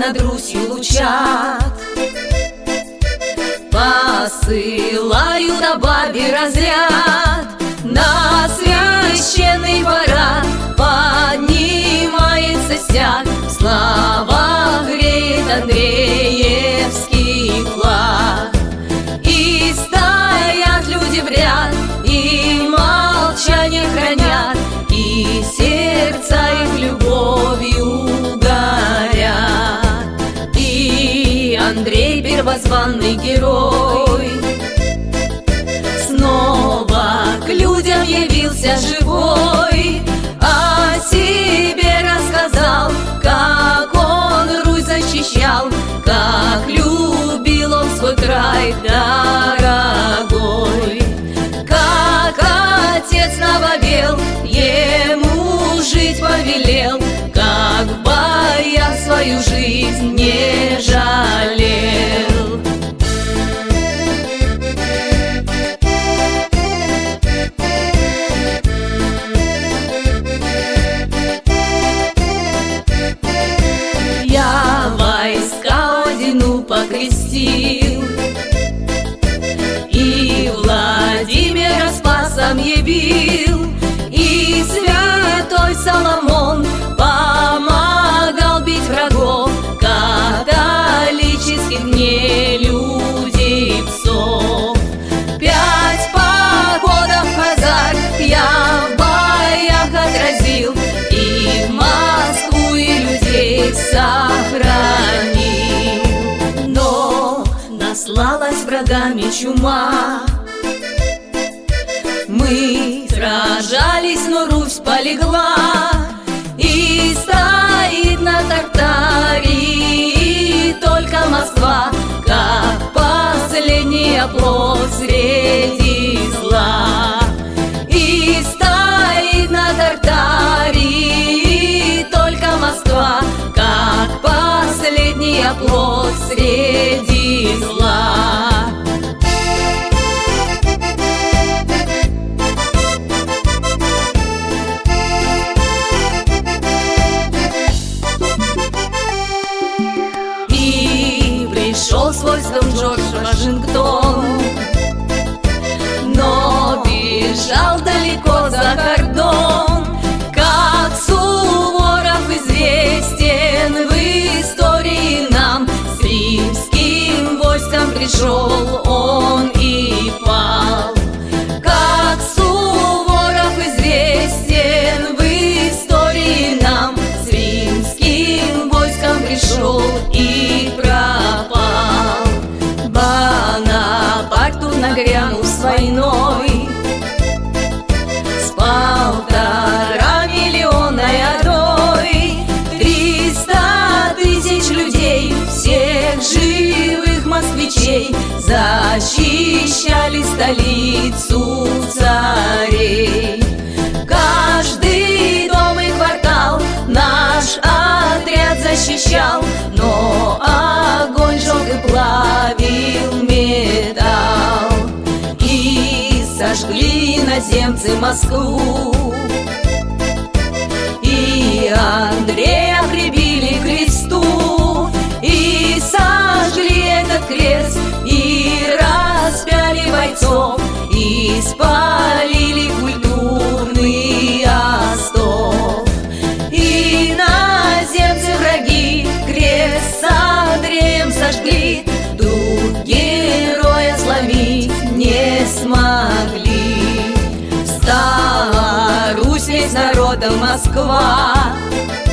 над Русью лучат. Посылают о бабе разряд, на священный парад поднимается стяг. В словах греет Андреевский флаг. И стоят люди в ряд, и молчание хранят, и сердца их любовью горят. И Андрей, первозванный герой, снова к людям явился живой. О себе рассказал, как он Русь защищал, как любил он свой край дорогой. Как отец новобел ему жить повелел, как в боях свою жизнь не жалел. Я войска Одину покрестил, и Владимира спасом явил, и святой Соломон помогал бить врагов католических нелюдей псов. 5 походов хазар я в боях отразил, и в Москву и людей сохранил. Но наслалась врагами чума, мы сражались, но Русь полегла, и стоит на Тартаре и только Москва, как последний оплот среди зла. И стоит на Тартаре и только Москва, как последний оплот среди зла. Пришел с войском Джордж Вашингтон, но бежал далеко за кордон. Как Суворов известен в истории нам, с римским войском пришел он и пал. Как Суворов известен в истории нам, с римским войском пришел и пропал. Бонапарт тут нагрянул с войной, с 1,5 миллионной ордой. 300 тысяч людей, всех живых москвичей, защищали столицу царей. Каждый дом и квартал наш отряд защищал, но огонь жег и плавил металл. И сожгли иноземцы Москву, и Андрея прибили к кресту, и сожгли этот крест, и распяли бойцов, и спалили культурный остов. И иноземцы враги крест с Андреем сожгли, дух героя сломить не смогли. Стала Русь весь народом Москва,